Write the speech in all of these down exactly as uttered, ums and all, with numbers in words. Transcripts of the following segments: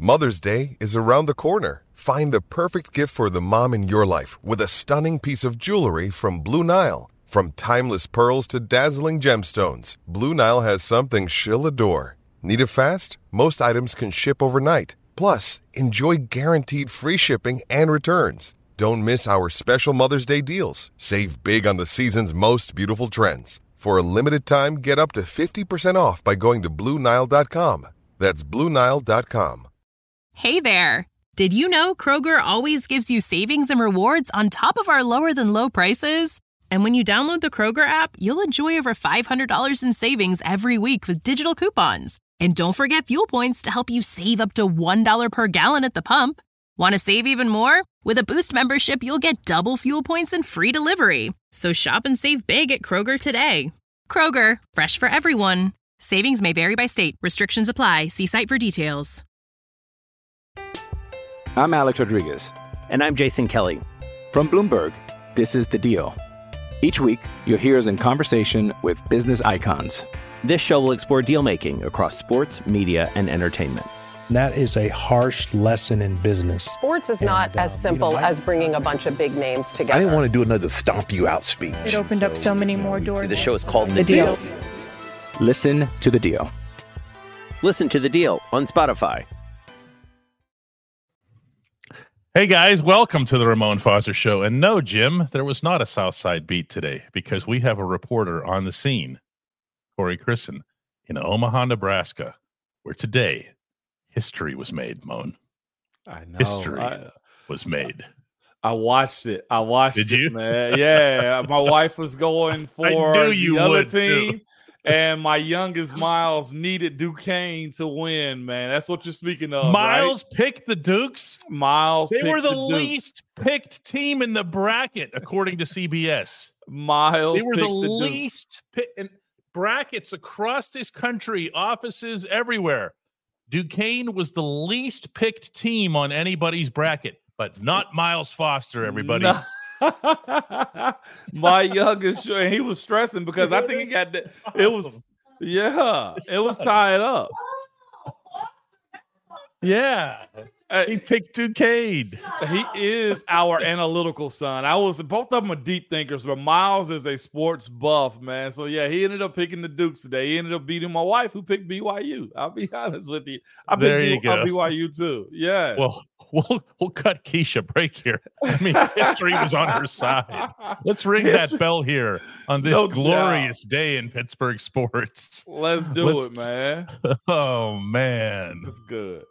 Mother's Day is around the corner. Find the perfect gift for the mom in your life with a stunning piece of jewelry from Blue Nile. From timeless pearls to dazzling gemstones, Blue Nile has something she'll adore. Need it fast? Most items can ship overnight. Plus, enjoy guaranteed free shipping and returns. Don't miss our special Mother's Day deals. Save big on the season's most beautiful trends. For a limited time, get up to fifty percent off by going to Blue Nile dot com. That's Blue Nile dot com. Hey there! Did you know Kroger always gives you savings and rewards on top of our lower-than-low prices? And when you download the Kroger app, you'll enjoy over five hundred dollars in savings every week with digital coupons. And don't forget fuel points to help you save up to one dollar per gallon at the pump. Want to save even more? With a Boost membership, you'll get double fuel points and free delivery. So shop and save big at Kroger today. Kroger, fresh for everyone. Savings may vary by state. Restrictions apply. See site for details. I'm Alex Rodriguez. And I'm Jason Kelly. From Bloomberg, this is The Deal. Each week, you'll hear us in conversation with business icons. This show will explore deal-making across sports, media, and entertainment. That is a harsh lesson in business. Sports is not and, as simple you know, I, as bringing a bunch of big names together. I didn't want to do another stomp you out speech. It opened so, up so many more doors. The show is called The, the deal. deal. Listen to The Deal. Listen to The Deal on Spotify. Hey guys, welcome to the Ramon Foster Show. And no, Jim, there was not a Southside beat today because we have a reporter on the scene, Corey Christen, in Omaha, Nebraska, where today history was made, Moan. I know. History I, was made. I watched it. I watched Did it, you? man. Yeah, my wife was going for I knew you the other would team. Too. And my youngest Miles needed Duquesne to win, man. That's what you're speaking of. Miles right? picked the Dukes. Miles, they were the, the least picked team in the bracket, according to C B S. Miles, they were the, the least picked in brackets across this country, offices everywhere. Duquesne was the least picked team on anybody's bracket, but not Miles Foster. Everybody. No. My youngest, he was stressing because I think he got the, it was, yeah, it was tied up. Yeah, uh, he picked Duquesne. He is our analytical son. I was both of them are deep thinkers, but Miles is a sports buff, man. So yeah, he ended up picking the Dukes today. He ended up beating my wife, who picked B Y U. I'll be honest with you. I picked B Y U too. Yeah. Well, we'll we'll cut Keisha break here. I mean, history was on her side. Let's ring history. that bell here on this no glorious doubt. day in Pittsburgh sports. Let's do Let's, it, man. Oh man, that's good.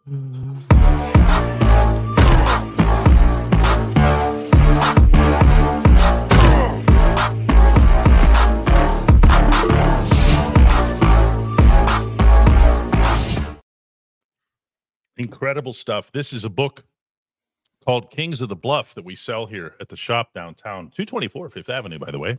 Incredible stuff. This is a book called Kings of the Bluff that we sell here at the shop downtown, two twenty-four Fifth Avenue, by the way.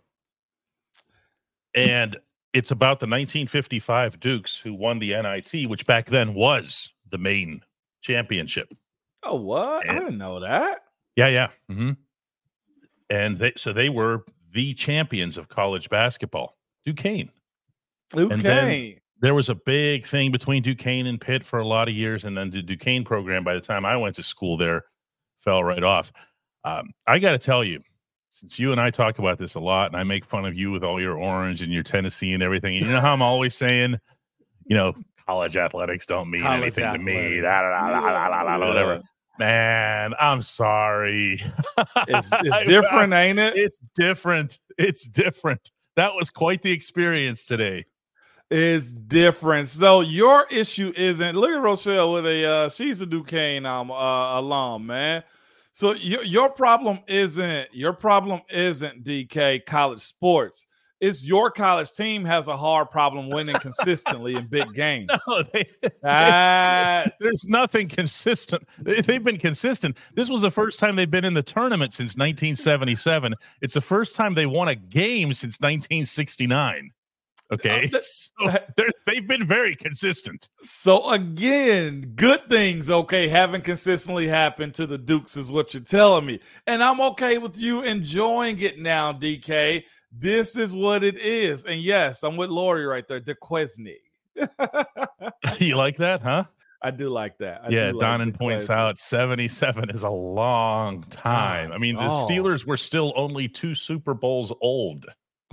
And it's about the nineteen fifty-five Dukes who won the N I T, which back then was the main championship. Oh, what? And, I didn't know that. Yeah, yeah. Mm-hmm. And they, so they were the champions of college basketball. Duquesne. Duquesne. And then there was a big thing between Duquesne and Pitt for a lot of years, and then the Duquesne program, by the time I went to school there, fell right off. Um, I got to tell you, since you and I talk about this a lot, and I make fun of you with all your orange and your Tennessee and everything, and you know how I'm always saying, you know, college athletics don't mean college anything athletics. to me, da, da, da, da, da, da, da, whatever. Man, I'm sorry. It's, it's different, ain't it? It's different. It's different. That was quite the experience today. Is different. So your issue isn't. Look at Rochelle with a. Uh, she's a Duquesne um, uh, alum, man. So your your problem isn't your problem isn't D K college sports. It's your college team has a hard problem winning consistently in big games. No, they, they, there's nothing consistent. They, they've been consistent. This was the first time they've been in the tournament since nineteen seventy-seven. It's the first time they won a game since nineteen sixty-nine. Okay, so they've been very consistent. So again, good things, okay, haven't consistently happened to the Dukes is what you're telling me. And I'm okay with you enjoying it now, D K. This is what it is. And yes, I'm with Lori right there, Duquesne. You like that, huh? I do like that. I yeah, do like Donnan points classic. out seventy-seven is a long time. I mean, the oh. Steelers were still only two Super Bowls old.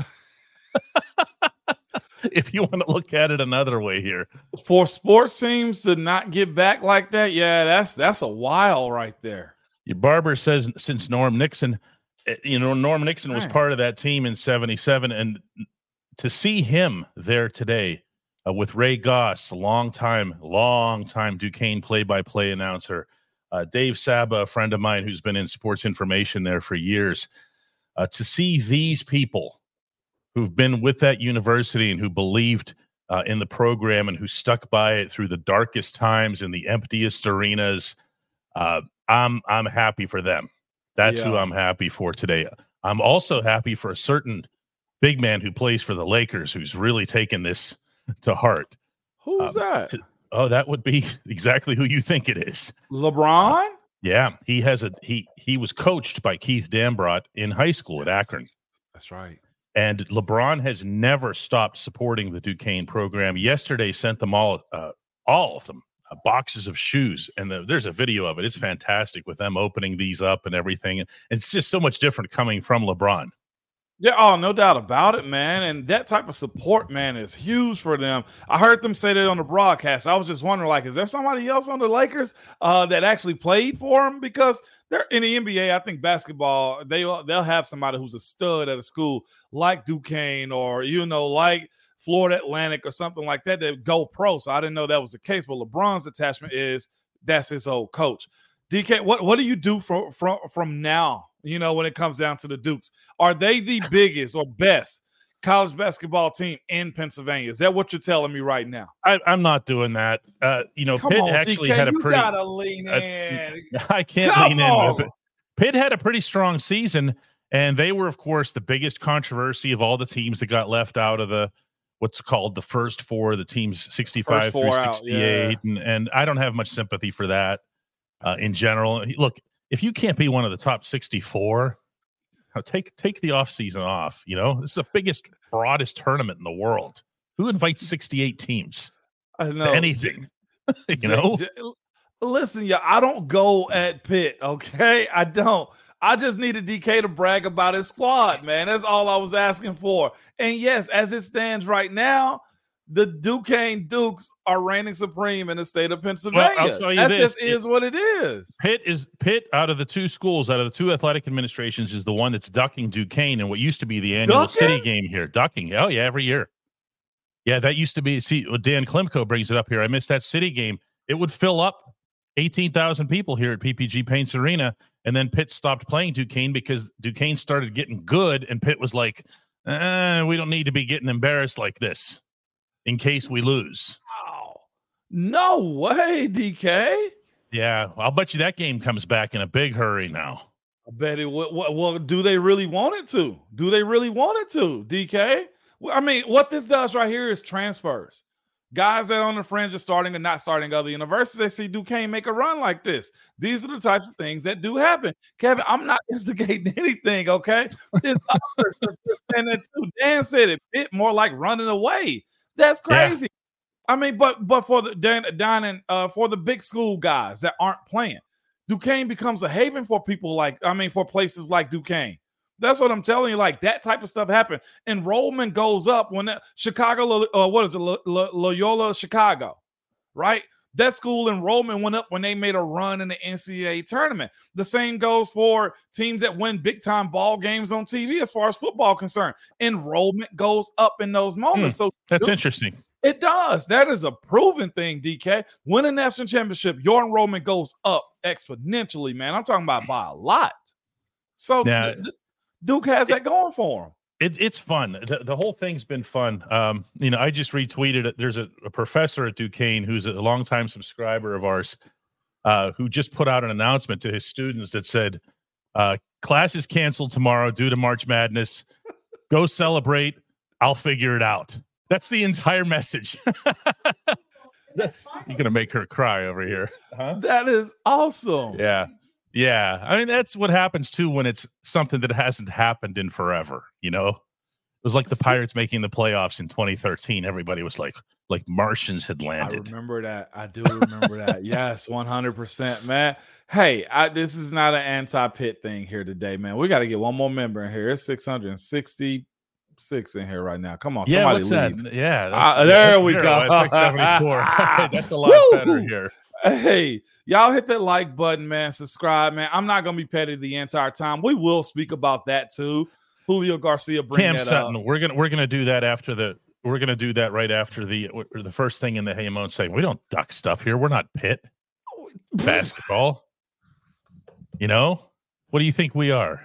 If you want to look at it another way here. For sports teams to not get back like that, yeah, that's that's a while right there. Your barber says since Norm Nixon, you know, Norm Nixon was Man. part of that team in seventy-seven, and to see him there today uh, with Ray Goss, long time, long time Duquesne play-by-play announcer, uh, Dave Saba, a friend of mine who's been in sports information there for years, uh, to see these people who've been with that university and who believed uh, in the program and who stuck by it through the darkest times in the emptiest arenas, uh, I'm I'm happy for them. That's Yeah. who I'm happy for today. I'm also happy for a certain big man who plays for the Lakers who's really taken this to heart. Who's Um, that? to- oh, that would be exactly who you think it is. LeBron? Yeah, he has a he he was coached by Keith Dambrot in high school at Akron. That's right. And LeBron has never stopped supporting the Duquesne program. Yesterday sent them all, uh, all of them, uh, boxes of shoes. And the, there's a video of it. It's fantastic with them opening these up and everything. And it's just so much different coming from LeBron. Yeah, oh, no doubt about it, man. And that type of support, man, is huge for them. I heard them say that on the broadcast. I was just wondering, like, is there somebody else on the Lakers uh, that actually played for them? Because they're in the N B A, I think basketball, they, they'll have somebody who's a stud at a school like Duquesne or, you know, like Florida Atlantic or something like that that go pro. So I didn't know that was the case. But LeBron's attachment is that's his old coach. D K, what, what do you do from, from, from now? You know, when it comes down to the Dukes, are they the biggest or best college basketball team in Pennsylvania? Is that what you're telling me right now? I, I'm not doing that. Uh, you know, Come Pitt on, actually D K, had a you pretty. gotta lean in. Uh, I can't Come lean on. in. With it. Pitt had a pretty strong season, and they were, of course, the biggest controversy of all the teams that got left out of the what's called the first four, the teams sixty-five through sixty-eight, out, yeah. and and I don't have much sympathy for that uh, in general. Look, if you can't be one of the top sixty-four. Take take the offseason off. You know, this is the biggest, broadest tournament in the world. Who invites sixty-eight teams I know. to anything? you know, J- J- listen, yeah, I don't go at Pitt. Okay, I don't. I just needed D K to brag about his squad, man. That's all I was asking for. And yes, as it stands right now, the Duquesne Dukes are reigning supreme in the state of Pennsylvania. Well, I'll tell you that this. just is what it is. Pitt is Pitt out of the two schools, out of the two athletic administrations, is the one that's ducking Duquesne and what used to be the annual Ducking? city game here. Ducking. Oh, yeah, every year. Yeah, that used to be. See, Dan Klimko brings it up here. I missed that city game. It would fill up eighteen thousand people here at P P G Paints Arena. And then Pitt stopped playing Duquesne because Duquesne started getting good. And Pitt was like, eh, we don't need to be getting embarrassed like this in case we lose. Wow. No way, D K. Yeah, I'll bet you that game comes back in a big hurry now. I bet it would. Well, well, do they really want it to? Do they really want it to, D K? Well, I mean, what this does right here is transfers. Guys that are on the fringe are starting and not starting other universities. They see Duquesne make a run like this. These are the types of things that do happen. Kevin, I'm not instigating anything, okay? There's others that's saying that too. Dan said it. Bit more like running away. That's crazy. Yeah. I mean, but but for the Dan, Dan and uh, for the big school guys that aren't playing, Duquesne becomes a haven for people like, I mean, for places like Duquesne. That's what I'm telling you. Like that type of stuff happen. Enrollment goes up when that, Chicago, uh, what is it, Lo, Lo, Loyola Chicago, right? That school enrollment went up when they made a run in the N C double A tournament. The same goes for teams that win big time ball games on T V as far as football concerned. Enrollment goes up in those moments. Hmm, so that's dude, interesting. It does. That is a proven thing, D K. Win a national championship, your enrollment goes up exponentially, man. I'm talking about by a lot. So yeah. th- Duke has that going for him. It, it's fun. The, the whole thing's been fun. Um, you know, I just retweeted it. There's a, a professor at Duquesne who's a longtime subscriber of ours uh, who just put out an announcement to his students that said, uh, class is canceled tomorrow due to March Madness. Go celebrate. I'll figure it out. That's the entire message. That's, you're going to make her cry over here. Huh? That is awesome. Yeah. Yeah, I mean, that's what happens, too, when it's something that hasn't happened in forever, you know? It was like the Pirates making the playoffs in twenty thirteen. Everybody was like, like Martians had landed. I remember that. I do remember that. Yes, one hundred percent, man. Hey, I, this is not an anti-Pitt thing here today, man. We got to get one more member in here. It's six hundred sixty-six in here right now. Come on, yeah, somebody what's leave. That? Yeah, uh, there that's we go. six seventy-four. That's a lot Woo! better here. Hey, y'all hit that like button, man. Subscribe, man. I'm not going to be petty the entire time. We will speak about that too. Julio Garcia, bring Cam that Sutton. up. We're gonna we're gonna do that after the. We're gonna do that right after the the first thing in the Hey Moan segment. We don't duck stuff here. We're not Pitt basketball. You know, what do you think we are?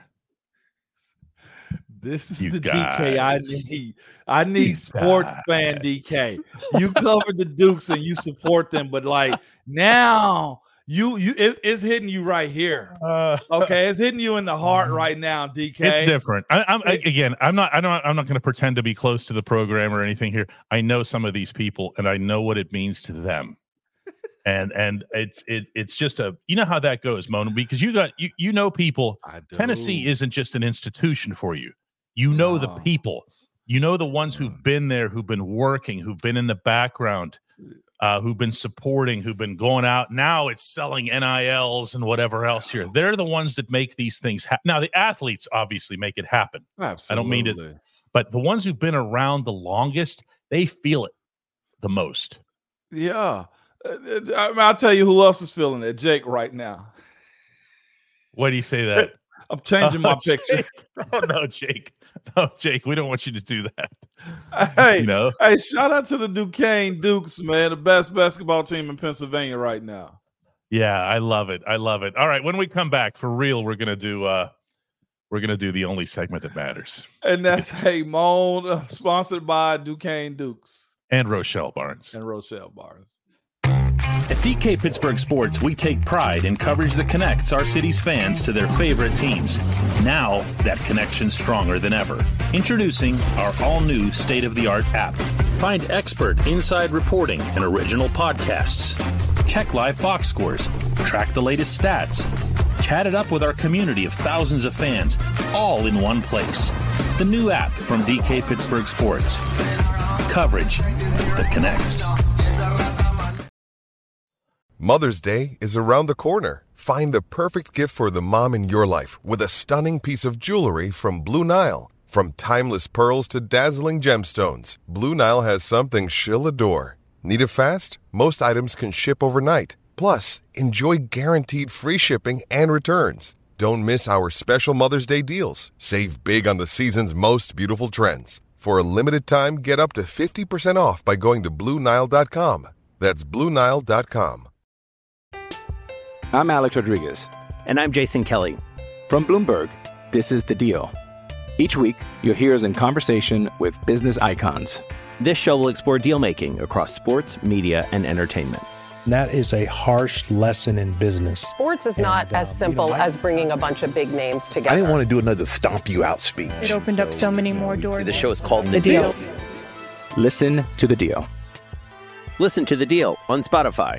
This is you the guys. D K I need. I need you sports guys. fan D K. You cover the Dukes and you support them, but like now you you it, it's hitting you right here. Uh, okay, it's hitting you in the heart right now, D K. It's different. I, I'm I, again. I'm not. I don't. I'm not going to pretend to be close to the program or anything here. I know some of these people, and I know what it means to them. And and it's it it's just a you know how that goes, Mona, because you got you you know people. Tennessee isn't just an institution for you. You know no. the people. You know the ones who've been there, who've been working, who've been in the background, uh, who've been supporting, who've been going out. Now it's selling N I Ls and whatever else here. They're the ones that make these things happen. Now the athletes obviously make it happen. Absolutely. I don't mean to, but the ones who've been around the longest, they feel it the most. Yeah. I mean, I'll tell you who else is feeling it. Jake right now. Why do you say that? I'm changing oh, my picture. Jake. Oh no, Jake. No, Jake, we don't want you to do that. Hey, you know? Hey, shout out to the Duquesne Dukes, man. The best basketball team in Pennsylvania right now. Yeah, I love it. I love it. All right, when we come back, for real, we're gonna do uh we're gonna do the only segment that matters. And that's Hey Moan, uh, sponsored by Duquesne Dukes. And Rochelle Barnes. And Rochelle Barnes. At D K Pittsburgh Sports, we take pride in coverage that connects our city's fans to their favorite teams. Now, that connection's stronger than ever. Introducing our all-new state-of-the-art app. Find expert inside reporting and original podcasts. Check live box scores. Track the latest stats. Chat it up with our community of thousands of fans, all in one place. The new app from D K Pittsburgh Sports. Coverage that connects. Mother's Day is around the corner. Find the perfect gift for the mom in your life with a stunning piece of jewelry from Blue Nile. From timeless pearls to dazzling gemstones, Blue Nile has something she'll adore. Need it fast? Most items can ship overnight. Plus, enjoy guaranteed free shipping and returns. Don't miss our special Mother's Day deals. Save big on the season's most beautiful trends. For a limited time, get up to fifty percent off by going to Blue Nile dot com. That's Blue Nile dot com. I'm Alex Rodriguez. And I'm Jason Kelly. From Bloomberg, this is The Deal. Each week, you'll hear us in conversation with business icons. This show will explore deal-making across sports, media, and entertainment. That is a harsh lesson in business. Sports is and, not uh, as simple you know, I, as bringing a bunch of big names together. I didn't want to do another stomp you out speech. It opened so, up so many more doors. The show is called The, the deal. deal. Listen to The Deal. Listen to The Deal on Spotify.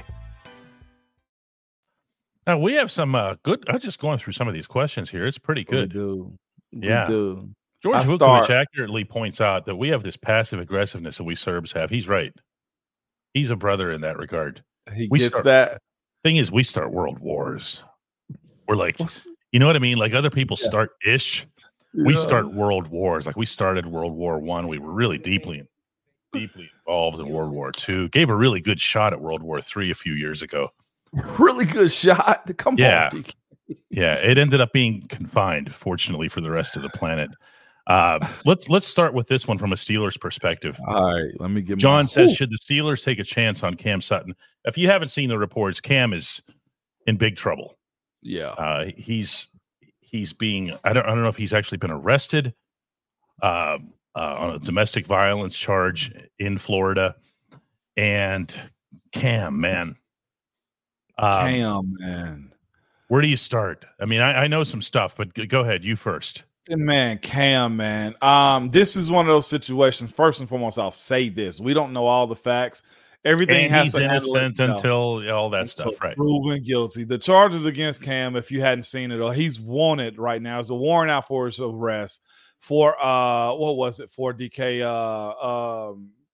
Now we have some uh, good. I'm just going through some of these questions here. It's pretty good. We do. We yeah. do. George I Vukovic start- accurately points out that we have this passive aggressiveness that we Serbs have. He's right. He's a brother in that regard. He we gets start, that. Thing is, we start world wars. We're like, you know what I mean? Like other people Yeah. start ish. Yeah. We start world wars. Like we started World War One. We were really deeply, deeply involved in World War Two. Gave a really good shot at World War Three a few years ago. Really good shot. Come Yeah. on, D K. Yeah, it ended up being confined, fortunately, for the rest of the planet. Uh, let's let's start with this one from a Steelers perspective. All right, let me get. John my, says, Ooh. should the Steelers take a chance on Cam Sutton? If you haven't seen the reports, Cam is in big trouble. Yeah, uh, he's he's being. I don't I don't know if he's actually been arrested uh, uh, on a domestic violence charge in Florida. And Cam, man, um, Cam, man. Where do you start? I mean, I, I know some stuff, but g- go ahead. You first. Man, Cam, man. Um, this is one of those situations. First and foremost, I'll say this: we don't know all the facts. Everything and has he's to handle innocent itself until all that until stuff, right? Proven guilty. The charges against Cam, if you hadn't seen it, or he's wanted right now, is a warrant out for his arrest for uh, what was it for D K? Uh, um,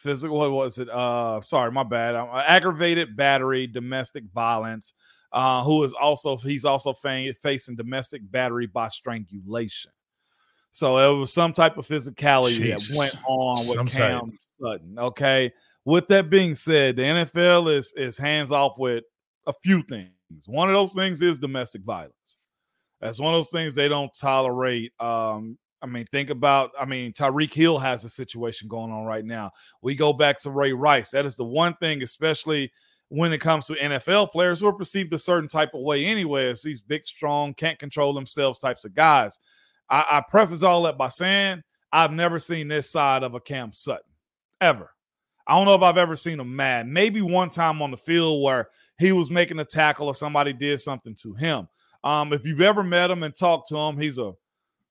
physical, what was it? Uh, sorry, my bad. Uh, aggravated battery, domestic violence. Uh, who is also he's also fa- facing domestic battery by strangulation. So it was some type of physicality Jesus. that went on with some Cam type. Sutton. Okay. With that being said, the N F L is is hands off with a few things. One of those things is domestic violence. That's one of those things they don't tolerate. Um, I mean, think about, I mean, Tyreek Hill has a situation going on right now. We go back to Ray Rice. That is the one thing, especially when it comes to N F L players who are perceived a certain type of way anyway, as these big, strong, can't control themselves types of guys. I, I preface all that by saying I've never seen this side of a Cam Sutton, ever. I don't know if I've ever seen him mad. Maybe one time on the field where he was making a tackle or somebody did something to him. Um, if you've ever met him and talked to him, he's a oh.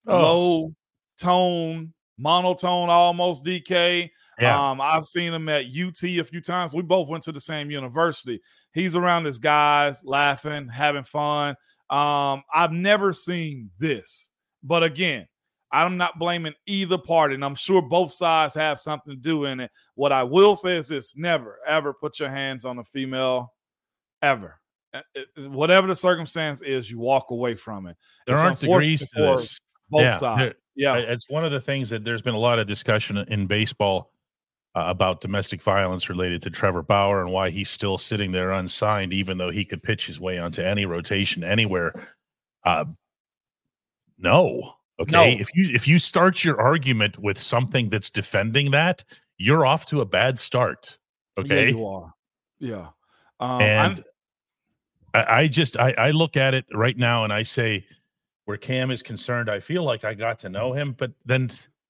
low-tone, monotone almost, D K. Yeah. Um, I've seen him at U T a few times. We both went to the same university. He's around his guys, laughing, having fun. Um, I've never seen this. But again, I'm not blaming either party, and I'm sure both sides have something to do in it. What I will say is this: never, ever put your hands on a female, ever. Whatever the circumstance is, you walk away from it. There it's aren't degrees to this. Both yeah. sides. Yeah. It's one of the things that there's been a lot of discussion in baseball uh, about domestic violence related to Trevor Bauer and why he's still sitting there unsigned, even though he could pitch his way onto any rotation anywhere. Uh, no. Okay. No. If you if you start your argument with something that's defending that, you're off to a bad start. Okay. Yeah, you are. Yeah. Um, and I, I just I, I look at it right now and I say, where Cam is concerned, I feel like I got to know him, but then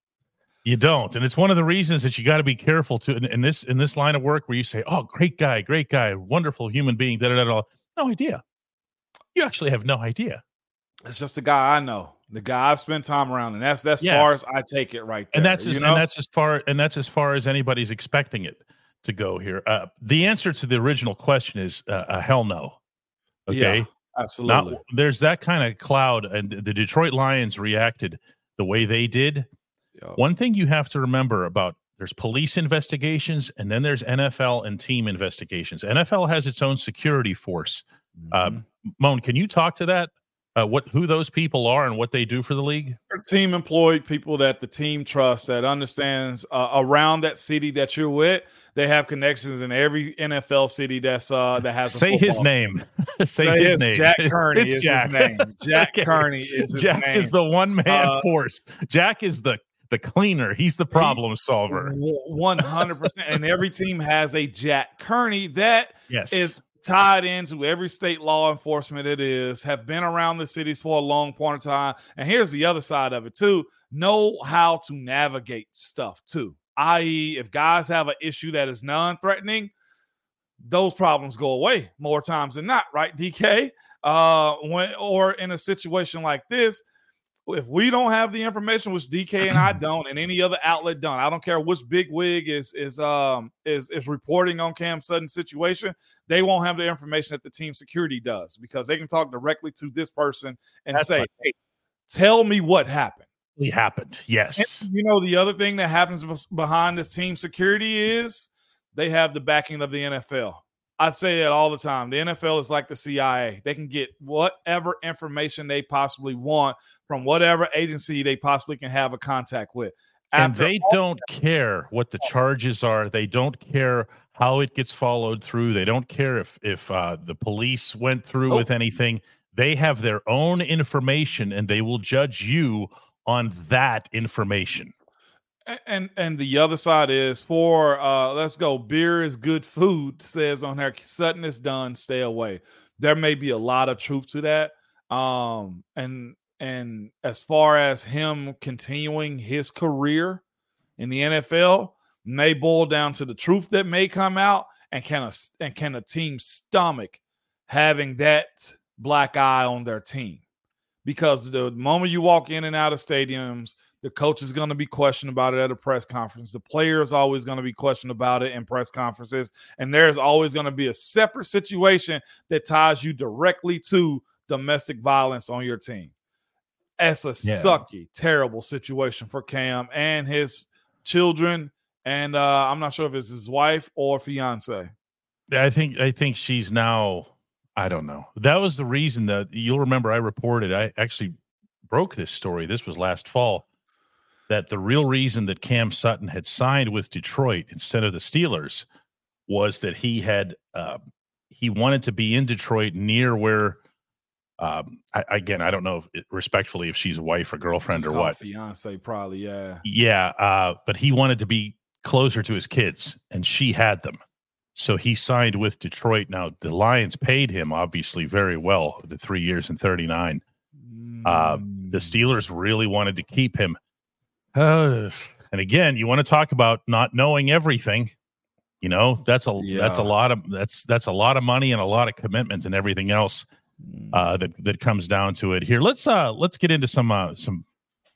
you don't. And it's one of the reasons that you got to be careful to in, in this in this line of work where you say, oh, great guy, great guy, wonderful human being, da da da da. No idea. You actually have no idea. It's just the guy I know, the guy I've spent time around, and that's that's yeah. far as I take it right there. And that's as, you know? and that's as far and that's as far as anybody's expecting it to go here. Uh, the answer to the original question is uh, a hell no. Okay. Yeah. Absolutely. Not, there's that kind of cloud, and the Detroit Lions reacted the way they did. Yep. One thing you have to remember about there's police investigations, and then there's N F L and team investigations. N F L has its own security force. Mm-hmm. Uh, Moan, can you talk to that? Uh, what who those people are and what they do for the league? They're team employed people that the team trusts, that understands uh, around that city that you're with. They have connections in every N F L city that's uh, that has a say his team. name. say, say his his name. Jack Kearney it's is Jack. his name. Jack okay. Kearney is his Jack name. is the one man uh, force. Jack is the the cleaner. He's the problem solver. One hundred percent. And every team has a Jack Kearney that yes. is tied into every state law enforcement it is, have been around the cities for a long point of time. And here's the other side of it too. Know how to navigate stuff too. that is, if guys have an issue that is non-threatening, those problems go away more times than not, right, D K? Uh, when or in a situation like this, if we don't have the information, which D K and I don't, and any other outlet don't, I don't care which big wig is is um is is reporting on Cam Sutton's situation, they won't have the information that the team security does, because they can talk directly to this person and That's say, funny. "Hey, tell me what happened." It happened, yes. And, you know, the other thing that happens behind this team security is they have the backing of the N F L. I say that all the time. The N F L is like the C I A. They can get whatever information they possibly want from whatever agency they possibly can have a contact with. After and they don't that, care what the charges are. They don't care how it gets followed through. They don't care if, if uh, the police went through oh. with anything. They have their own information, and they will judge you on that information. And and the other side is for uh, let's go. Beer is good food, says on there. Sutton is done. Stay away. There may be a lot of truth to that. Um, and and as far as him continuing his career in the N F L, may boil down to the truth that may come out, and can a and can a team stomach having that black eye on their team? Because the moment you walk in and out of stadiums, the coach is going to be questioned about it at a press conference. The player is always going to be questioned about it in press conferences. And there's always going to be a separate situation that ties you directly to domestic violence on your team. It's a yeah. sucky, terrible situation for Cam and his children And uh, I'm not sure if it's his wife or fiance. I think I think she's now, I don't know. That was the reason that you'll remember I reported, I actually broke this story. This was last fall, that the real reason that Cam Sutton had signed with Detroit instead of the Steelers was that he had uh, he wanted to be in Detroit near where um, I, again, I don't know if, respectfully if she's a wife or girlfriend She's or what. Fiance, probably, yeah. Yeah, uh, but he wanted to be closer to his kids, and she had them. So he signed with Detroit. Now, the Lions paid him, obviously, very well, the three years and thirty-nine. Mm. Uh, the Steelers really wanted to keep him. Uh, and again, you want to talk about not knowing everything. You know, that's a yeah. that's a lot of that's that's a lot of money and a lot of commitment and everything else uh, that that comes down to it. Here, let's uh, let's get into some uh, some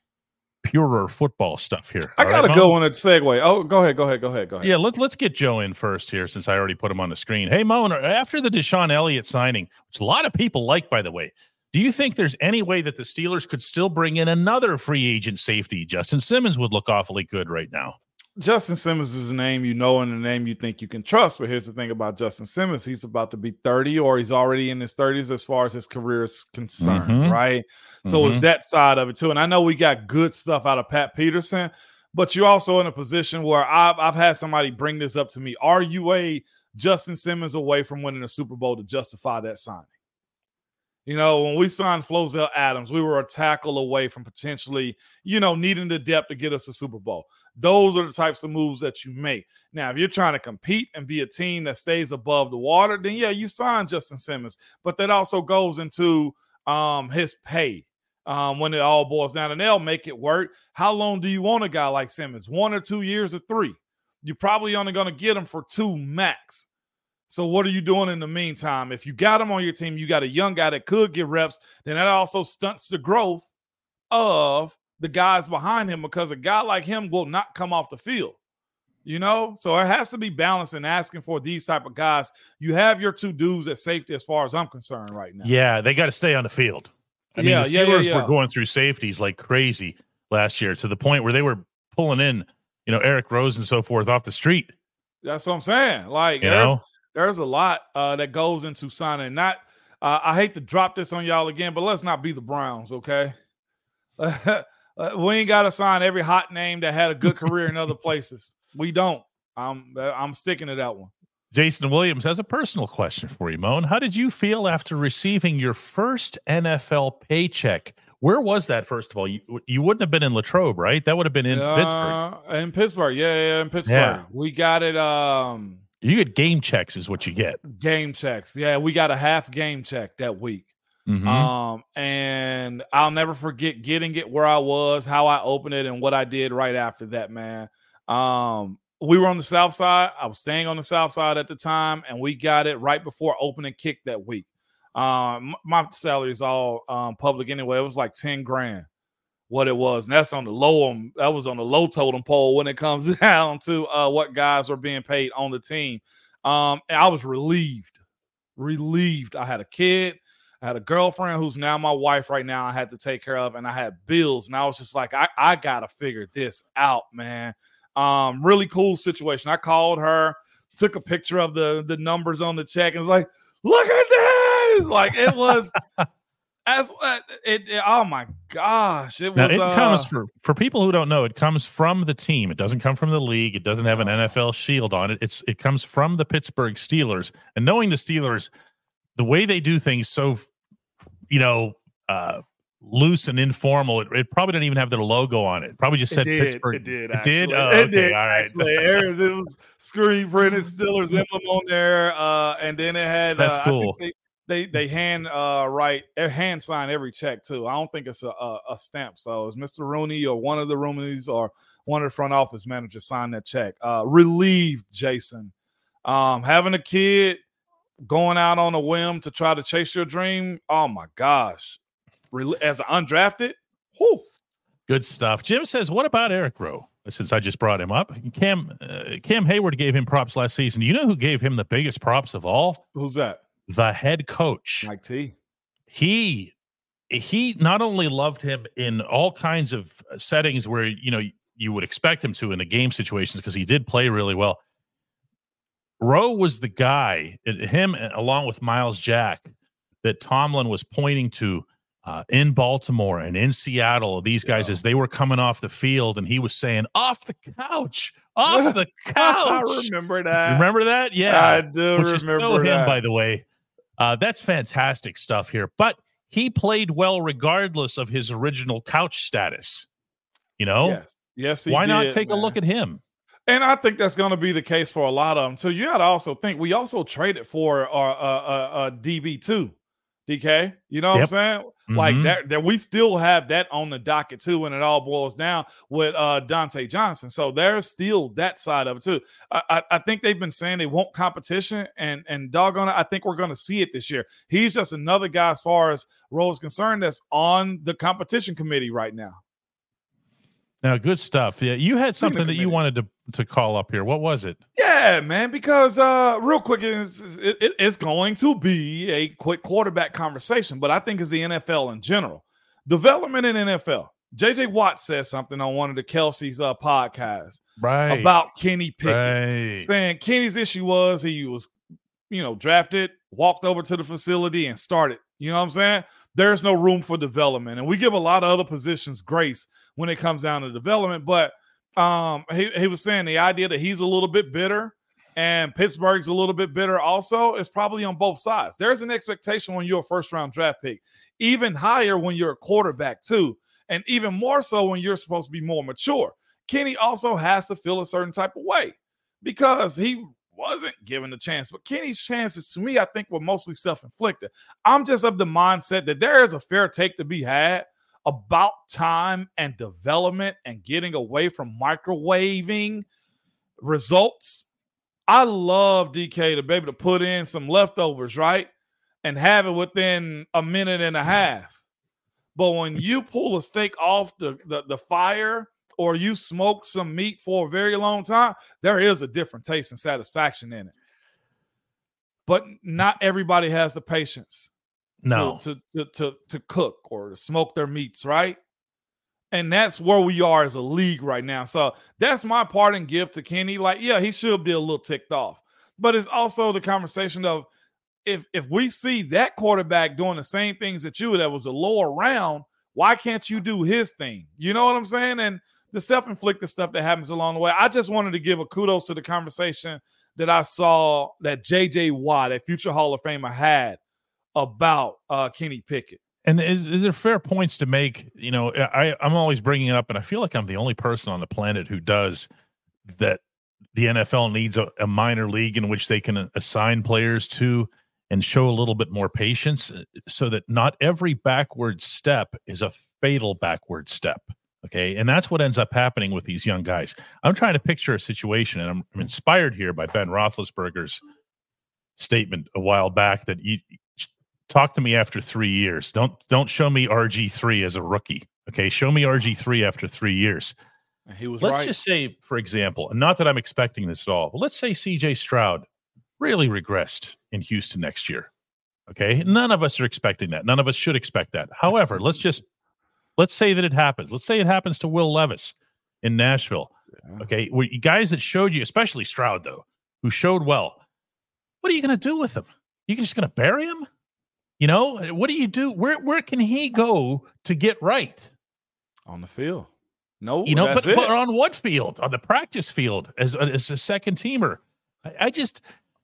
purer football stuff here. I got to go on a segue. Oh, go ahead, go ahead, go ahead, go ahead. Yeah, let's let's get Joe in first here since I already put him on the screen. Hey, Mo, after the Deshaun Elliott signing, which a lot of people like, by the way, do you think there's any way that the Steelers could still bring in another free agent safety? Justin Simmons would look awfully good right now. Justin Simmons is a name you know and a name you think you can trust. But here's the thing about Justin Simmons. He's about to be thirty, or he's already in his thirties as far as his career is concerned, mm-hmm. right? Mm-hmm. So it's that side of it too. And I know we got good stuff out of Pat Peterson, but you're also in a position where I've, I've had somebody bring this up to me. Are you a Justin Simmons away from winning a Super Bowl to justify that signing? You know, when we signed Flozell Adams, we were a tackle away from potentially, you know, needing the depth to get us a Super Bowl. Those are the types of moves that you make. Now, if you're trying to compete and be a team that stays above the water, then, yeah, you sign Justin Simmons. But that also goes into um, his pay um, when it all boils down. And they'll make it work. How long do you want a guy like Simmons? One or two years or three? You're probably only going to get him for two max. So what are you doing in the meantime? If you got him on your team, you got a young guy that could get reps, then that also stunts the growth of the guys behind him, because a guy like him will not come off the field, you know? So it has to be balanced in asking for these type of guys. You have your two dudes at safety as far as I'm concerned right now. Yeah, they got to stay on the field. I yeah, mean, the Steelers yeah, yeah, yeah. were going through safeties like crazy last year to the point where they were pulling in, you know, Eric Rose and so forth off the street. That's what I'm saying. Like, you there's, know? There's a lot uh, that goes into signing. Not, uh, I hate to drop this on y'all again, but let's not be the Browns, okay? uh, we ain't got to sign every hot name that had a good career in other places. We don't. I'm I'm sticking to that one. Jason Williams has a personal question for you, Moan. How did you feel after receiving your first N F L paycheck? Where was that, first of all? You, you wouldn't have been in Latrobe, right? That would have been in uh, Pittsburgh. In Pittsburgh, yeah, yeah, in Pittsburgh. Yeah. We got it. Um, You get game checks is what you get. Game checks. Yeah, we got a half game check that week. Mm-hmm. Um, and I'll never forget getting it, where I was, how I opened it, and what I did right after that, man. Um, we were on the south side. I was staying on the south side at the time, and we got it right before opening kick that week. Um, my salary is all um, public anyway. It was like ten grand. What it was, and that's on the low. Um, that was on the low totem pole when it comes down to uh, what guys were being paid on the team. Um, and I was relieved, relieved. I had a kid, I had a girlfriend who's now my wife right now. I had to take care of, and I had bills, and I was just like, I, I gotta figure this out, man. Um, really cool situation. I called her, took a picture of the the numbers on the check, and was like, look at this! Like it was. As uh, it, it, oh my gosh! It was. Now it uh, comes for for people who don't know. It comes from the team. It doesn't come from the league. It doesn't have an N F L shield on it. It's it comes from the Pittsburgh Steelers. And knowing the Steelers, the way they do things, so you know, uh, loose and informal. It, it probably didn't even have their logo on it. it probably just said it did, Pittsburgh. It did. It did. Oh, it okay, did. All right. Actually, it was screen printed Steelers emblem on there, uh, and then it had. That's uh, cool. I think they, They they hand uh write hand sign every check too. I don't think it's a, a a stamp. So it's Mister Rooney or one of the Rooneys or one of the front office managers signed that check. Uh, relieved, Jason. Um, having a kid, going out on a whim to try to chase your dream. Oh my gosh! As an undrafted, whew. Good stuff. Jim says, "What about Eric Rowe?" Since I just brought him up, Cam uh, Cam Hayward gave him props last season. You know who gave him the biggest props of all? Who's that? The head coach, Mike T. He he not only loved him in all kinds of settings where, you know, you would expect him to in the game situations because he did play really well. Rowe was the guy, him along with Miles Jack, that Tomlin was pointing to uh, in Baltimore and in Seattle, these guys, yeah. as they were coming off the field, and he was saying, off the couch, off the couch. I remember that. Remember that? Yeah. I do Which remember is still that. him, by the way. Uh, that's fantastic stuff here. But he played well regardless of his original couch status. You know? Yes. Yes, he Why did, not take man. a look at him? And I think that's going to be the case for a lot of them. So you got to also think we also traded for our uh, uh, uh, D B too, D K. You know what Yep. I'm saying? Mm-hmm. Like that, that we still have that on the docket too, when it all boils down with uh, Dante Johnson. So there's still that side of it too. I, I, I think they've been saying they want competition, and and doggone it, I think we're going to see it this year. He's just another guy, as far as Rowe is concerned, that's on the competition committee right now. Now, good stuff. Yeah, you had something that you wanted to, to call up here. What was it? Yeah, man, because uh, real quick, it's, it, it's going to be a quick quarterback conversation, but I think it's the N F L in general. Development in N F L. J J Watt said something on one of the Kelsey's uh, podcasts right. about Kenny Pickett, right. saying Kenny's issue was he was, you know, drafted, walked over to the facility and started. You know what I'm saying? There's no room for development. And we give a lot of other positions grace when it comes down to development. But um, he, he was saying the idea that he's a little bit bitter and Pittsburgh's a little bit bitter also is probably on both sides. There's an expectation when you're a first-round draft pick, even higher when you're a quarterback too, and even more so when you're supposed to be more mature. Kenny also has to feel a certain type of way because he wasn't given the chance. But Kenny's chances, to me, I think were mostly self-inflicted. I'm just of the mindset that there is a fair take to be had about time and development and getting away from microwaving results. I love D K to be able to put in some leftovers, right? And have it within a minute and a half. But when you pull a steak off the, the, the fire or you smoke some meat for a very long time, there is a different taste and satisfaction in it. But not everybody has the patience no. to, to, to, to, to cook or to smoke their meats, right? And that's where we are as a league right now. So that's my parting gift to Kenny. Like, yeah, he should be a little ticked off. But it's also the conversation of if if we see that quarterback doing the same things that you that was a lower round, why can't you do his thing? You know what I'm saying? And the self-inflicted stuff that happens along the way. I just wanted to give a kudos to the conversation that I saw that J J Watt, a future Hall of Famer, had about uh, Kenny Pickett. And is, is there fair points to make? You know, I, I'm always bringing it up, and I feel like I'm the only person on the planet who does that. The N F L needs a, a minor league in which they can assign players to and show a little bit more patience so that not every backward step is a fatal backward step. Okay. And that's what ends up happening with these young guys. I'm trying to picture a situation, and I'm, I'm inspired here by Ben Roethlisberger's statement a while back that you talk to me after three years. Don't, don't show me R G three as a rookie. Okay. Show me R G three after three years. He was let's right. just say, for example, and not that I'm expecting this at all, but let's say C J Stroud really regressed in Houston next year. Okay. None of us are expecting that. None of us should expect that. However, let's just, let's say that it happens. Let's say it happens to Will Levis in Nashville. Yeah. Okay. Well, guys that showed you, especially Stroud, though, who showed well, what are you going to do with him? You just going to bury him? You know, what do you do? Where, where can he go to get right? On the field. No, you know, but, but on what field? On the practice field as a, as a second teamer. I, I just,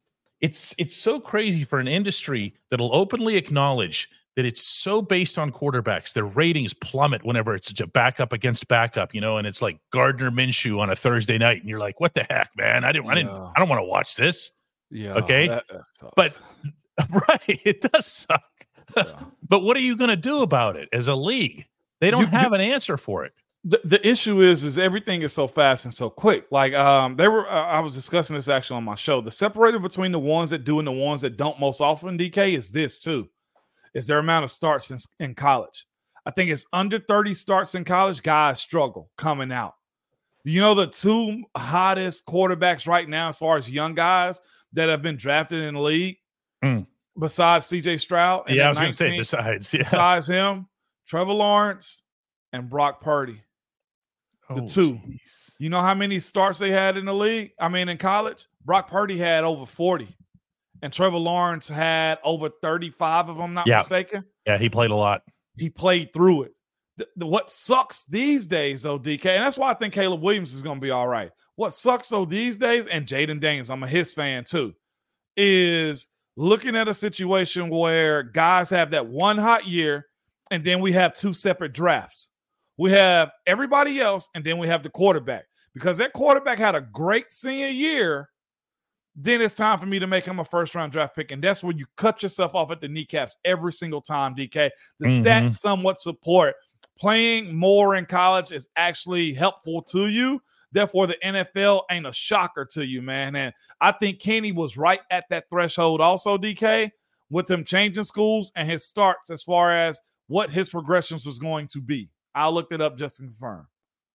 it's it's so crazy for an industry that'll openly acknowledge that it's so based on quarterbacks. Their ratings plummet whenever it's a backup against backup, you know, and it's like Gardner Minshew on a Thursday night, and you're like, what the heck, man? I didn't, I didn't, yeah. I don't want to watch this. Yeah. Okay. That, that but right, it does suck. Yeah. But what are you going to do about it as a league? They don't you, have you, an answer for it. The, the issue is, is everything is so fast and so quick. Like um, they were, uh, I was discussing this actually on my show. The separator between the ones that do and the ones that don't most often, D K, is this too. Is their amount of starts in, in college. I think it's under thirty starts in college. Guys struggle coming out. You know, the two hottest quarterbacks right now, as far as young guys that have been drafted in the league, mm. besides C J Stroud. And yeah, I was going to say besides, yeah. besides him, Trevor Lawrence and Brock Purdy. The Oh, two. geez. You know how many starts they had in the league? I mean, in college? Brock Purdy had over forty. And Trevor Lawrence had over thirty-five, if I'm not yeah. mistaken. Yeah, he played a lot. He played through it. The, the, what sucks these days, though, D K, and that's why I think Caleb Williams is going to be all right. What sucks, though, these days, and Jaden Daniels, I'm a his fan, too, is looking at a situation where guys have that one hot year, and then we have two separate drafts. We have everybody else, and then we have the quarterback. Because that quarterback had a great senior year, then it's time for me to make him a first-round draft pick, and that's where you cut yourself off at the kneecaps every single time, D K. The Mm-hmm. stats somewhat support playing more in college is actually helpful to you. Therefore, the N F L ain't a shocker to you, man. And I think Kenny was right at that threshold also, D K, with him changing schools and his starts as far as what his progressions was going to be. I looked it up just to confirm.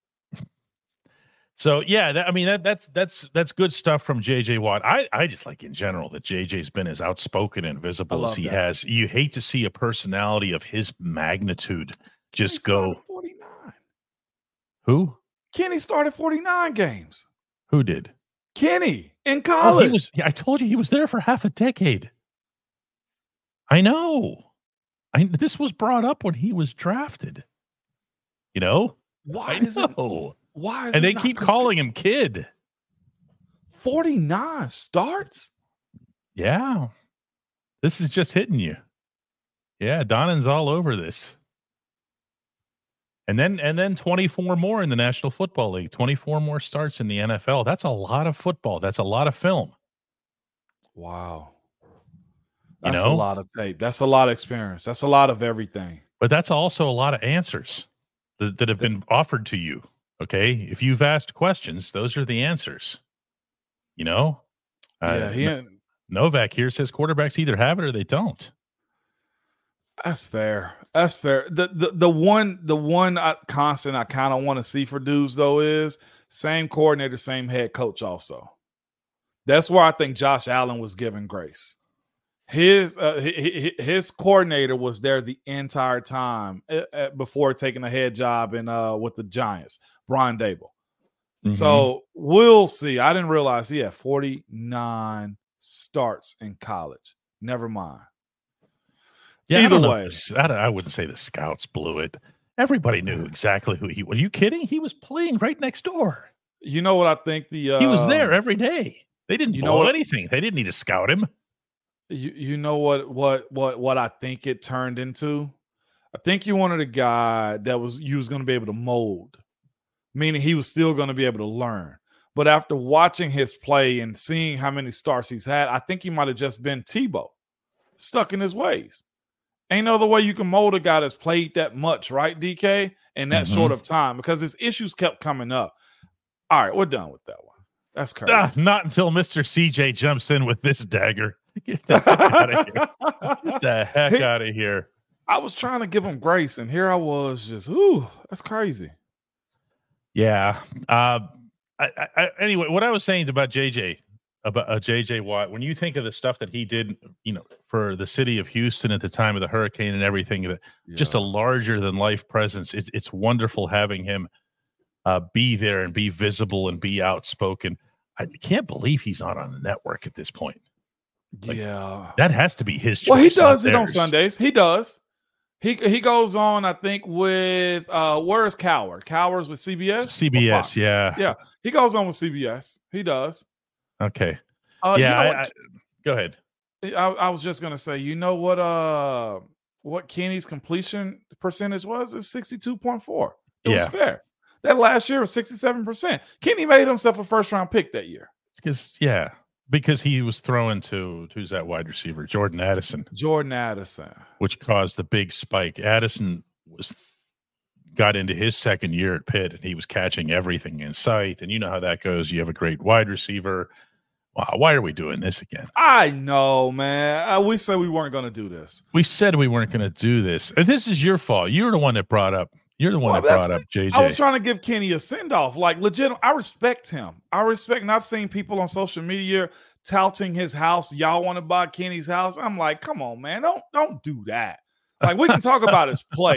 So yeah, that, I mean that that's that's that's good stuff from J J Watt. I I just like in general that J J's been as outspoken and visible as he that. has. You hate to see a personality of his magnitude just go. forty-nine. Who? Kenny started forty-nine games. Who did? Kenny in Oh, college. he was. Yeah, I told you he was there for half a decade. I know. I this was brought up when he was drafted. You know. Why I is it? know. Why is And it they not keep good? calling him kid. forty-nine starts? Yeah. This is just hitting you. Yeah, Donovan's all over this. And then and then twenty-four more in the National Football League, twenty-four more starts in the N F L. That's a lot of football. That's a lot of film. Wow. You That's know? a lot of tape. That's a lot of experience. That's a lot of everything. But that's also a lot of answers that, that have been offered to you. Okay. If you've asked questions, those are the answers. You know? Uh, yeah, he No- Novak here says quarterbacks either have it or they don't. That's fair. That's fair. The the the one the one I, constant I kind of want to see for dudes though is same coordinator, same head coach. Also, that's where I think Josh Allen was given grace. His uh, his, his coordinator was there the entire time uh, uh, before taking a head job in uh with the Giants, Brian Dable. Mm-hmm. So we'll see. I didn't realize he had forty-nine starts in college. Never mind. Yeah, Either I don't know way. if the- I, don't- I wouldn't say the scouts blew it. Everybody knew exactly who he was. Are you kidding? He was playing right next door. You know what I think the uh, He was there every day. They didn't you blow know what- anything. They didn't need to scout him. You you know what what what what I think it turned into? I think you wanted a guy that was you was going to be able to mold, meaning he was still going to be able to learn. But after watching his play and seeing how many starts he's had, I think he might have just been Tebow, stuck in his ways. Ain't no other way you can mold a guy that's played that much, right, D K, in that Mhm. short of time because his issues kept coming up. All right, we're done with that one. That's crazy. Ah, not until Mister C J jumps in with this dagger. Get the heck out of here. Get the heck Hey. out of here. I was trying to give him grace, and here I was just, ooh, that's crazy. Yeah. Uh, I, I, anyway, what I was saying about J J, about uh, J J Watt, when you think of the stuff that he did, you know, for the city of Houston at the time of the hurricane and everything, that just a larger than life presence. It, it's wonderful having him uh, be there and be visible and be outspoken. I can't believe he's not on the network at this point. Like, yeah. That has to be his choice. Well, he does not it on theirs. Sundays. He does. He he goes on, I think, with uh where's Coward? Coward's with C B S? C Or B S, Fox? yeah. Yeah. He goes on with C B S. He does. Okay. Uh, yeah. you know I, what? I, go ahead. I, I was just gonna say, you know what uh what Kenny's completion percentage was? It was sixty-two point four. It was Yeah. fair. That last year was sixty-seven percent. Kenny made himself a first round pick that year. Because yeah, because he was throwing to who's that wide receiver, Jordan Addison, Jordan Addison. which caused the big spike. Addison was got into his second year at Pitt, and he was catching everything in sight. And you know how that goes. You have a great wide receiver. Wow, why are we doing this again? I know, man. Uh, we said we weren't gonna do this. We said we weren't going to do this. And this is your fault. You're the one that brought up. You're the one Well, that that's- brought up J J. I was trying to give Kenny a send off. Like, legit, I respect him. I respect, and I've seen people on social media touting his house. Y'all want to buy Kenny's house? I'm like, come on, man. Don't don't do that. Like, we can talk about his play.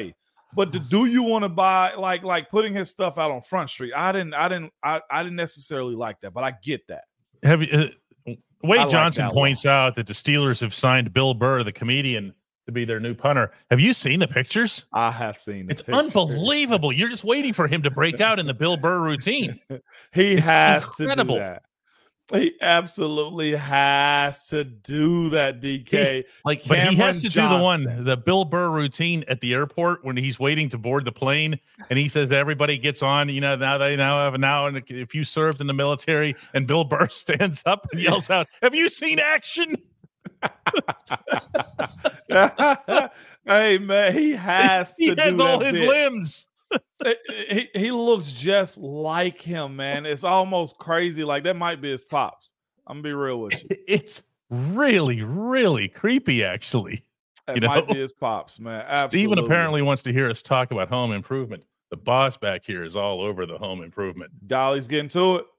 But the, do you want to buy like like putting his stuff out on Front Street? I didn't I didn't I, I didn't necessarily like that, but I get that. Have you? Uh, Wade like Johnson that points one. out that the Steelers have signed Bill Burr, the comedian, to be their new punter. Have you seen the pictures? I have seen the It's pictures. unbelievable. You're just waiting for him to break out in the Bill Burr routine. he it's has incredible. to do that. He absolutely has to do that, D K. He, like, Cameron but he has to Johnston. do the one, the Bill Burr routine at the airport when he's waiting to board the plane, and he says that everybody gets on. You know, now they now have now, and if you served in the military, and Bill Burr stands up and yells out, "Have you seen action?" Hey man, he has he to has do all that his bit. limbs. he he looks just like him, man. It's almost crazy. Like that might be his pops. I'm gonna be real with you. It's really, really creepy, actually. It you know? might be his pops, man. Absolutely. Steven apparently wants to hear us talk about home improvement. The boss back here is all over the home improvement. Dolly's getting to it.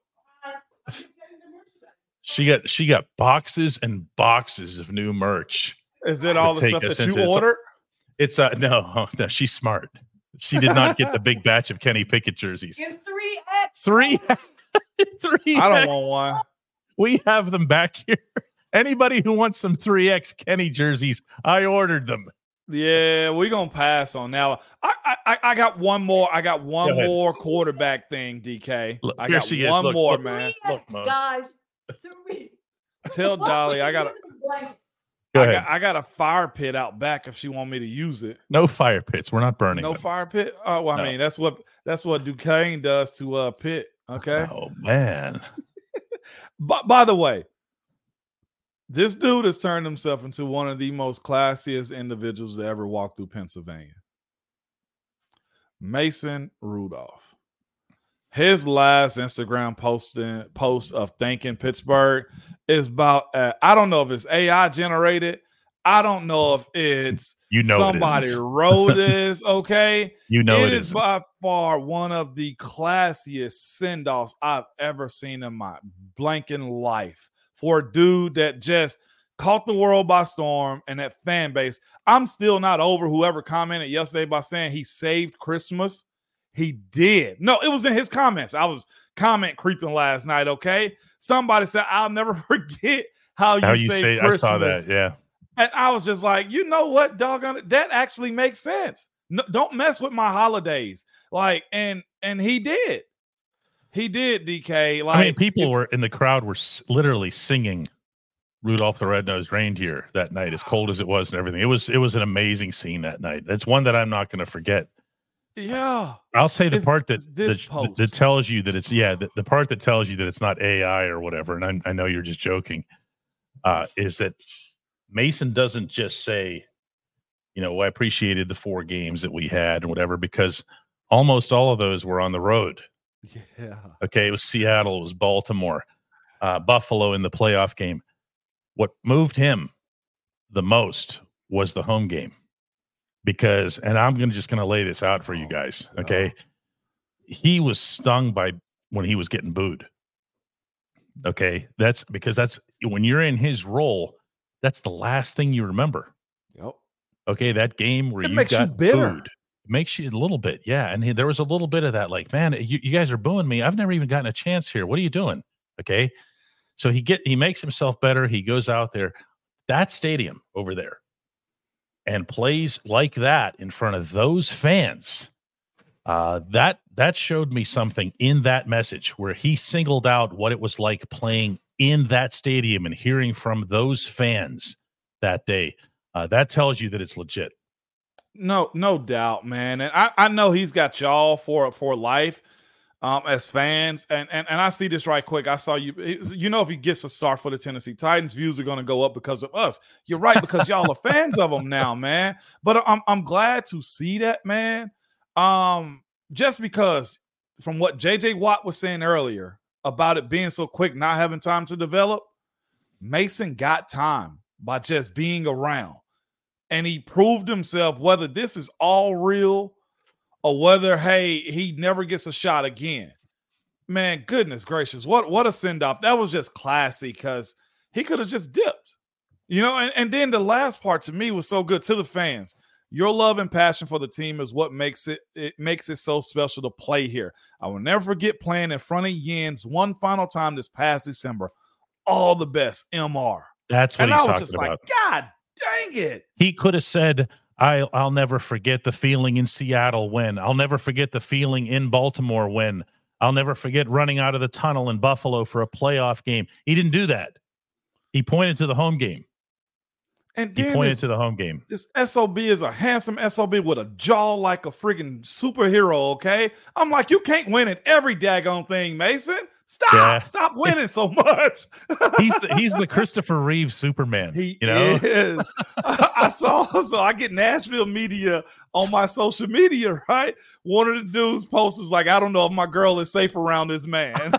She got she got boxes and boxes of new merch. Is it all the stuff that you ordered? It's uh no, no, she's smart. She did not get the big batch of Kenny Pickett jerseys. In three X. Three, three. I don't X. want one. We have them back here. Anybody who wants some three X Kenny jerseys, I ordered them. Yeah, we're gonna pass on now. I I, I got one more. I got one Go more quarterback thing, D K. Look, I here got she is. one Look, more, look. man. Look, guys. Three. Tell Dolly I got a Go I ahead. got, I got a fire pit out back if she want me to use it. No fire pits. We're not burning. No them. fire pit. Oh, well, I No. mean that's what that's what Duquesne does to uh pit. Okay. Oh man. But by the way, this dude has turned himself into one of the most classiest individuals to ever walk through Pennsylvania. Mason Rudolph. His last Instagram posting post of thanking Pittsburgh is about uh, I don't know if it's A I generated. I don't know if it's You know it somebody isn't. wrote this. Okay, You know it is isn't. by far one of the classiest send-offs I've ever seen in my blanking life for a dude that just caught the world by storm and that fan base. I'm still not over whoever commented yesterday by saying he saved Christmas. He did. No, it was in his comments. I was comment creeping last night, okay? Somebody said, I'll never forget how you, How you saved say Christmas. I saw that, yeah. And I was just like, you know what, doggone it, that actually makes sense. No, don't mess with my holidays. Like, and and he did. He did, D K. Like, I mean, people were in the crowd were s- literally singing Rudolph the Red-Nosed Reindeer that night, as cold as it was and everything. It was it was an amazing scene that night. It's one that I'm not going to forget. Yeah. I'll say the It's- part that it's this that, post. that tells you that it's yeah the, the part that tells you that it's not A I or whatever, and I, I know you're just joking, uh, is that Mason doesn't just say, you know, I appreciated the four games that we had and whatever, because almost all of those were on the road. Yeah. Okay, it was Seattle, it was Baltimore, uh, Buffalo in the playoff game. What moved him the most was the home game. Because, and I'm gonna just going to lay this out for you guys, okay? He was stung by when he was getting booed. Okay, that's because that's when you're in his role, that's the last thing you remember. Yep. Okay, that game where It you makes you got bitter. booed. It makes you a little bit, yeah. And he, there was a little bit of that, like, man, you, you guys are booing me. I've never even gotten a chance here. What are you doing? Okay, so he get he makes himself better. He goes out there, that stadium over there, and plays like that in front of those fans. Uh, that that showed me something in that message where he singled out what it was like playing in that stadium and hearing from those fans that day. Uh, that tells you that it's legit. No, no doubt, man. And I, I know he's got y'all for for life um, as fans. And, and and I see this right quick. I saw you. You know, if he gets a start for the Tennessee Titans, views are going to go up because of us. You're right, because y'all are fans of them now, man. But I'm I'm glad to see that, man. Um, just because from what J J Watt was saying earlier about it being so quick, not having time to develop, Mason got time by just being around. And he proved himself, whether this is all real or whether, hey, he never gets a shot again. Man, goodness gracious. What, what a send-off. That was just classy because he could have just dipped. You know, and, and then the last part to me was so good to the fans. Your love and passion for the team is what makes it it makes it so special to play here. I will never forget playing in front of Yens one final time this past December. All the best, M R. That's what and he's I was talking just about. like, God dang it. He could have said, I, I'll never forget the feeling in Seattle when. I'll never forget the feeling in Baltimore when. I'll never forget running out of the tunnel in Buffalo for a playoff game. He didn't do that. He pointed to the home game. And he then pointed this, to the home game. This S O B is a handsome S O B with a jaw like a freaking superhero, okay? I'm like, you can't win at every daggone thing, Mason. Stop. Yeah. Stop winning so much. he's the, he's the Christopher Reeve Superman. He you know? is. I saw, so I get Nashville media on my social media, right? One of the dudes posts like, I don't know if my girl is safe around this man.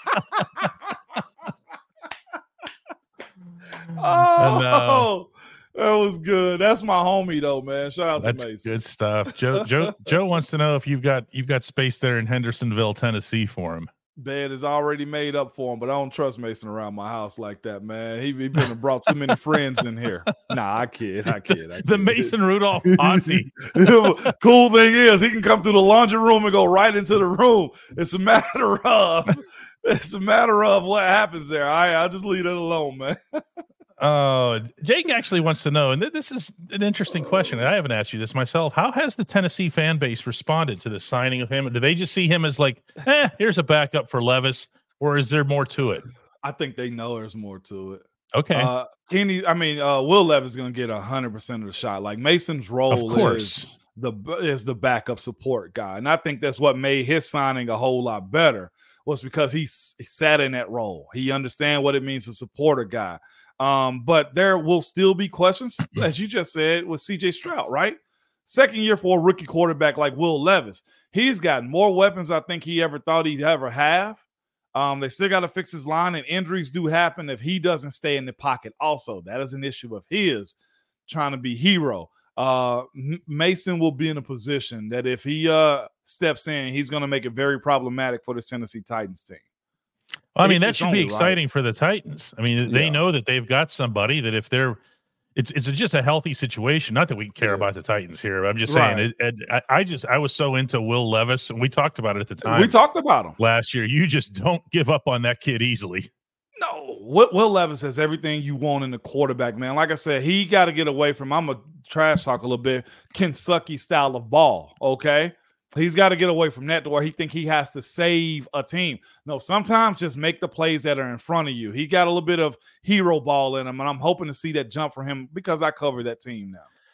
Oh, no. That was good. That's my homie, though, man. Shout out That's to Mason. Good stuff. Joe Joe Joe wants to know if you've got you've got space there in Hendersonville, Tennessee, for him. Bed is already made up for him, but I don't trust Mason around my house like that, man. He, he been brought too many friends in here. Nah, I kid, I kid. I kid. The Mason Rudolph posse. Cool thing is, he can come through the laundry room and go right into the room. It's a matter of, it's a matter of what happens there. I I just leave it alone, man. Oh, Jake actually wants to know, and th- this is an interesting question. I haven't asked you this myself. How has the Tennessee fan base responded to the signing of him? Do they just see him as like, eh, here's a backup for Levis, or is there more to it? I think they know there's more to it. Okay. Uh, Kenny, I mean, uh, Will Levis is going to get one hundred percent of the shot. Like Mason's role of course. is the is the backup support guy, and I think that's what made his signing a whole lot better. Was because he, he sat in that role. He understands what it means to support a guy. Um, but there will still be questions, as you just said, with C J Stroud, right? Second year for a rookie quarterback like Will Levis. He's got more weapons I think he ever thought he'd ever have. Um, they still got to fix his line, and injuries do happen if he doesn't stay in the pocket also. That is an issue of his, trying to be hero. Uh, Mason will be in a position that if he uh, steps in, he's going to make it very problematic for the Tennessee Titans team. Well, I mean, It- that it's should be only exciting right. for the Titans. I mean, they Yeah. know that they've got somebody that if they're, it's it's just a healthy situation. Not that we care about the Titans here. But I'm just saying, Right. it, it, I, I just I was so into Will Levis, and we talked about it at the time. We talked about him last year. You just don't give up on that kid easily. No, Will, Will Levis has everything you want in the quarterback, man. Like I said, he got to get away from, I'm a trash talk a little bit, Kentucky style of ball, okay? He's got to get away from that to where he think he has to save a team. No, sometimes just make the plays that are in front of you. He got a little bit of hero ball in him, and I'm hoping to see that jump for him because I cover that team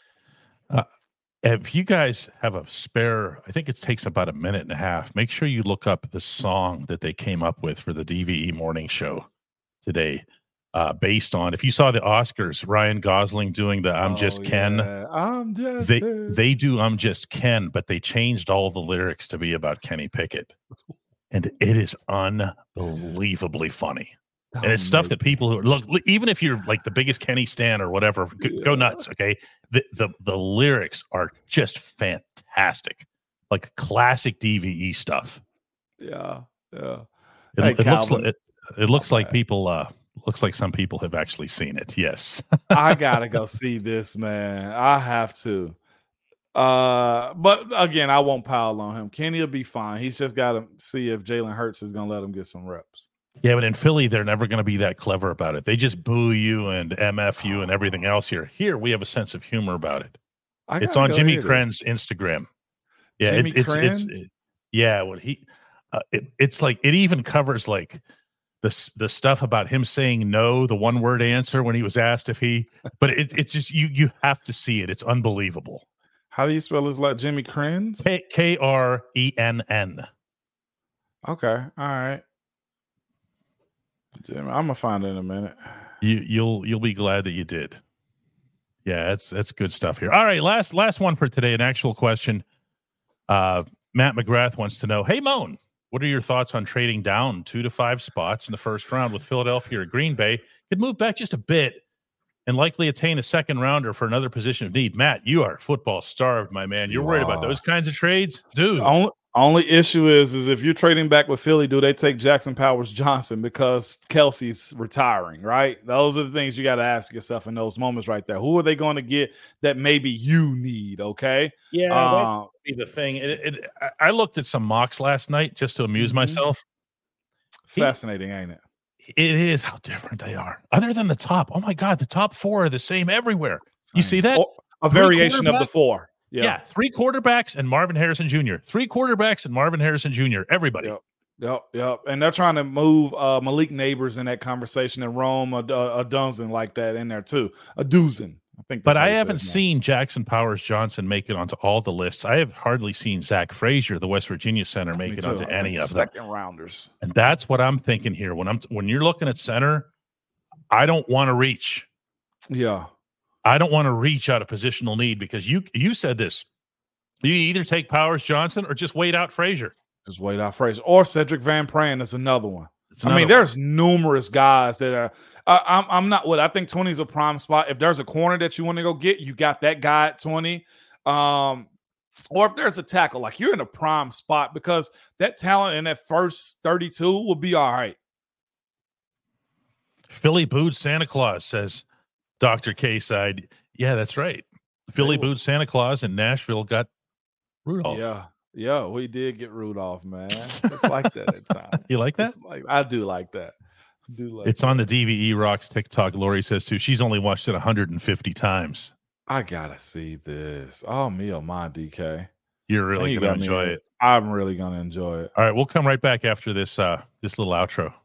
now. Uh, if you guys have a spare, I think it takes about a minute and a half, make sure you look up the song that they came up with for the D V E morning show today. Uh, based on, if you saw the Oscars, Ryan Gosling doing the I'm Oh, Just Ken. yeah. I'm just They Ken. they do I'm Just Ken, but they changed all the lyrics to be about Kenny Pickett. And it is unbelievably funny. And it's stuff that people who look, even if you're like the biggest Kenny stan or whatever, go, go nuts. Okay. The, the the lyrics are just fantastic. Like classic D V E stuff. Yeah. Yeah. It, Hey, it looks Calvin. like it, it looks like people uh looks like some people have actually seen it. Yes. I gotta go see this, man. I have to. Uh, but again, I won't pile on him. Kenny will be fine. He's just got to see if Jalen Hurts is going to let him get some reps. Yeah, but in Philly, they're never going to be that clever about it. They just boo you and M F you and everything else here. Here, we have a sense of humor about it. I It's gotta on go Jimmy hear this. Cren's Instagram. Yeah, Jimmy it, it's it's Krenz? it- yeah. What he, uh, it, it's like it even covers like the s- the stuff about him saying no, the one word answer when he was asked if he. But it, it's just you you have to see it. It's unbelievable. How do you spell his like Jimmy Krenz? K K R E N N. Okay, all right. Jimmy, I'm gonna find it in a minute. You you'll you'll be glad that you did. Yeah, that's that's good stuff here. All right, last last one for today. An actual question. Uh, Matt McGrath wants to know, hey Moan, what are your thoughts on trading down two to five spots in the first round with Philadelphia or Green Bay? Could move back just a bit and likely attain a second rounder for another position of need. Matt, you are football starved, my man. You're You worried about are. those kinds of trades, dude. Only, Only issue is, is if you're trading back with Philly, do they take Jackson Powers Johnson because Kelsey's retiring, right? Those are the things you got to ask yourself in those moments right there. Who are they going to get that maybe you need, okay? Yeah, uh, that would be the thing. It, it, I looked at some mocks last night just to amuse mm-hmm. myself. Fascinating, he, ain't it? It is how different they are. Other than the top. Oh, my God, the top four are the same everywhere. Same. You see that? Or a three variation of the four. Yeah. yeah, three quarterbacks and Marvin Harrison Junior Three quarterbacks and Marvin Harrison Junior Everybody. Yep, yep, yep. And they're trying to move uh, Malik Neighbors in that conversation and Rome a, a, a dozen like that in there too. A dozen, I think. But I haven't seen Jackson Powers Johnson make it onto all the lists. I have hardly seen Zach Frazier, the West Virginia center, make Me it too. onto any of them. Second rounders. And that's what I'm thinking here. When I'm when you're looking at center, I don't want to reach. Yeah. I don't want to reach out of positional need because you you said this. You either take Powers Johnson or just wait out Frazier. Just wait out Frazier. Or Cedric Van Pran is another one. Another I mean, one. There's numerous guys that are uh, – I'm, I'm not – what I think twenty is a prime spot. If there's a corner that you want to go get, you got that guy at twenty. Um, or if there's a tackle, like you're in a prime spot because that talent in that first thirty-two will be all right. Philly booed Santa Claus, says Doctor K-Side. Yeah, that's right. Philly booed Santa Claus and Nashville got Rudolph. Yeah, yeah, we did get Rudolph, man. It's like that at times. You like that? Like, I do like that. I do like it's that. on the D V E Rocks TikTok. Lori says too. She's only watched it one hundred fifty times. I gotta see this. Oh, me or my D K. You're really gonna enjoy it. I'm really gonna enjoy it. All right, we'll come right back after this. Uh, this little outro.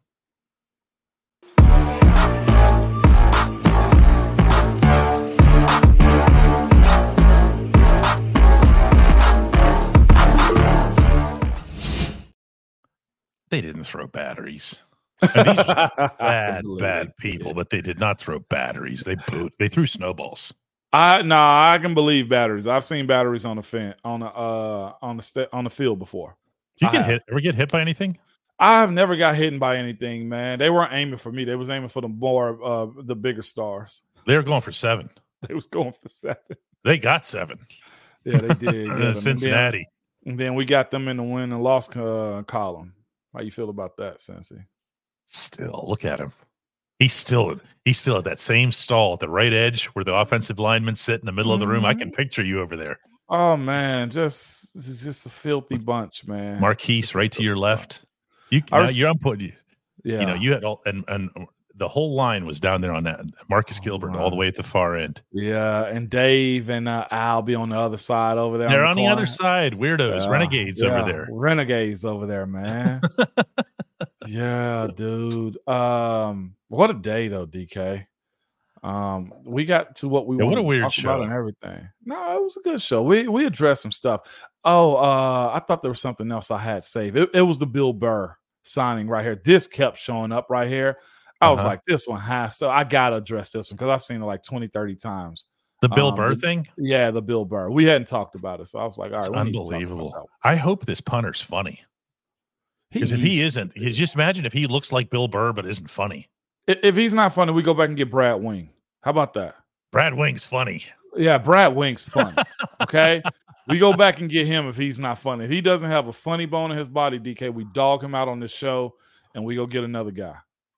They didn't throw batteries. And these are bad, bad people, but they did not throw batteries. They booed. They threw snowballs. I no, nah, I can believe batteries. I've seen batteries on the fin, on the uh on the st- on the field before. Did you get hit? Ever get hit by anything? I've never got hit by anything, man. They weren't aiming for me. They was aiming for the more uh the bigger stars. They were going for seven. They was going for seven. They got seven. Yeah, they did. Yeah, Cincinnati. And then, and then we got them in the win and loss uh, column. How you feel about that, Cincy? Still, look at him. He's still he's still at that same stall at the right edge where the offensive linemen sit in the middle mm-hmm. of the room. I can picture you over there. Oh man, just this is just a filthy bunch, man. Marquise right to your left. You, now res- you're I'm putting you. Yeah, you know you had all and and the whole line was down there on that. Marcus oh, Gilbert wow. all the way at the far end. Yeah, and Dave and uh, Al be on the other side over there. They're on the, the, on the other side. Weirdos, yeah, renegades yeah. over there. Renegades over there, man. Yeah, dude. Um, what a day though, D K. Um, we got to what we yeah, wanted what a weird to talk show about and everything. No, it was a good show. We we addressed some stuff. Oh, uh, I thought there was something else I had saved. It, it was the Bill Burr signing right here. This kept showing up right here. I was uh-huh. like, this one has so I gotta address this one because I've seen it like twenty, thirty times. The Bill um, Burr the, thing? Yeah, the Bill Burr. We hadn't talked about it, so I was like, all right, it's unbelievable. I hope this punter's funny. Because if he isn't, just imagine if he looks like Bill Burr but isn't funny. If he's not funny, we go back and get Brad Wing. How about that? Brad Wing's funny. Yeah, Brad Wing's funny. Okay? We go back and get him if he's not funny. If he doesn't have a funny bone in his body, D K, we dog him out on this show and we go get another guy.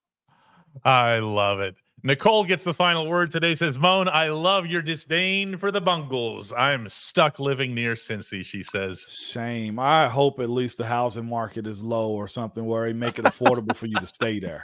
I love it. Nicole gets the final word today, says, Moan, I love your disdain for the Bungles. I'm stuck living near Cincy, she says. Shame. I hope at least the housing market is low or something where they make it affordable for you to stay there.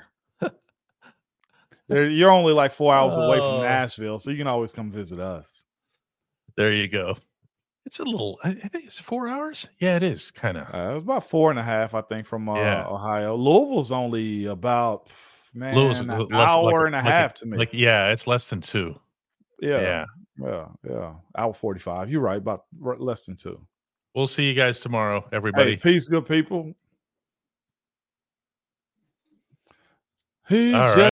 You're only like four hours away from Nashville, so you can always come visit us. There you go. It's a little, I think it's four hours. Yeah, it is kind of. Uh, it was about four and a half, I think, from uh, yeah. Ohio. Louisville's only about... Man, Louisville's an less, hour like, and a like half a, to me. Like, yeah, it's less than two. Yeah, yeah, yeah, yeah. Hour forty-five. You're right, about less than two. We'll see you guys tomorrow, everybody. Hey, peace, good people. He's